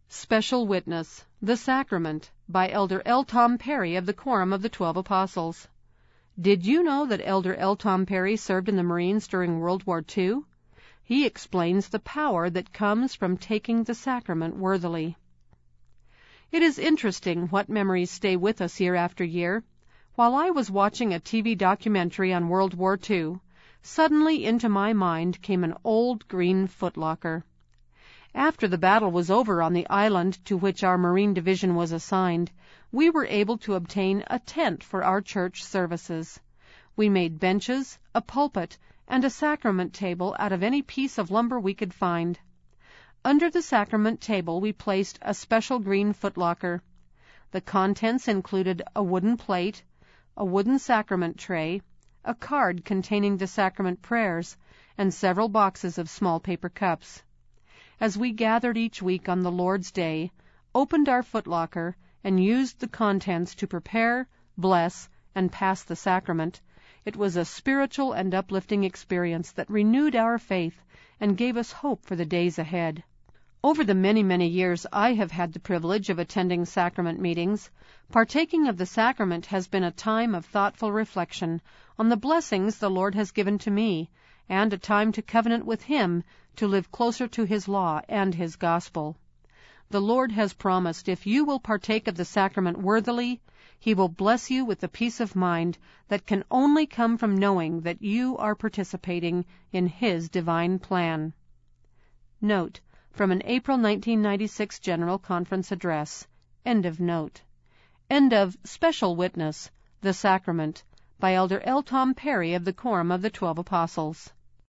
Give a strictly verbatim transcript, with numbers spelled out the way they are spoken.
Special Witness, The Sacrament, by Elder L. Tom Perry of the Quorum of the Twelve Apostles. Did you know that Elder L. Tom Perry served in the Marines during World War Two? He explains the power that comes from taking the sacrament worthily. It is interesting what memories stay with us year after year. While I was watching a T V documentary on World War Two, suddenly into my mind came an old green footlocker. After the battle was over on the island to which our Marine Division was assigned, we were able to obtain a tent for our church services. We made benches, a pulpit, and a sacrament table out of any piece of lumber we could find. Under the sacrament table we placed a special green footlocker. The contents included a wooden plate, a wooden sacrament tray, a card containing the sacrament prayers, and several boxes of small paper cups. As we gathered each week on the Lord's Day, opened our footlocker, and used the contents to prepare, bless, and pass the sacrament, it was a spiritual and uplifting experience that renewed our faith and gave us hope for the days ahead. Over the many, many years I have had the privilege of attending sacrament meetings, partaking of the sacrament has been a time of thoughtful reflection on the blessings the Lord has given to me, and a time to covenant with Him to live closer to His law and His gospel. The Lord has promised if you will partake of the sacrament worthily, He will bless you with the peace of mind that can only come from knowing that you are participating in His divine plan. Note from an April nineteen ninety-six General Conference address. End of note. End of Special Witness, The Sacrament, by Elder L. Tom Perry of the Quorum of the Twelve Apostles.